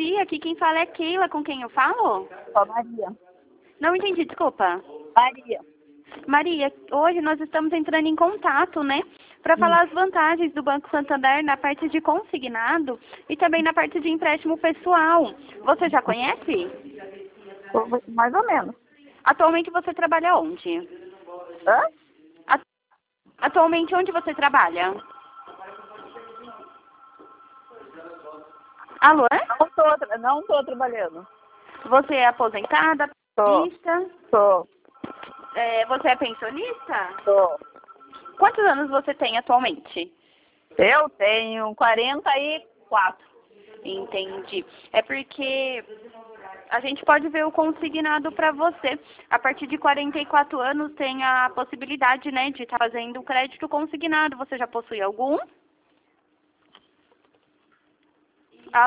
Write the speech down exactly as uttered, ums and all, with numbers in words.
dia, aqui quem fala é Keila, com quem eu falo? Ó, Maria. Não entendi, desculpa. Maria. Maria, hoje nós estamos entrando em contato, né, para falar as vantagens do Banco Santander na parte de consignado e também na parte de empréstimo pessoal. Você já conhece? Mais ou menos. Atualmente você trabalha onde? Hã? At- Atualmente onde você trabalha? Alô? Não tô, tra- não tô trabalhando. Você é aposentada? Tô. Pensionista? Tô. É, você é pensionista? Tô. Quantos anos você tem atualmente? Eu tenho quarenta e quatro. Entendi. É porque a gente pode ver o consignado para você. A partir de quarenta e quatro anos tem a possibilidade, né, de estar fazendo o crédito consignado. Você já possui algum?